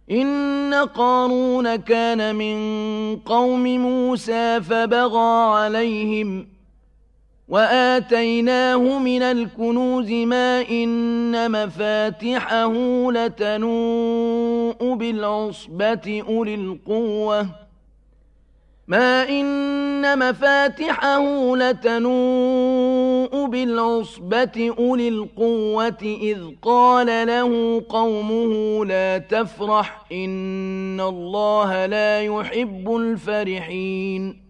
إن قارون كان من قوم موسى فبغى عليهم وآتيناه من الكنوز ما إن مفاتحه لتنوء بالعصبة أولي القوة ما إن مفاتحه لتنوء بالعصبة أولي القوة إذ قال له قومه لا تفرح إن الله لا يحب الفرحين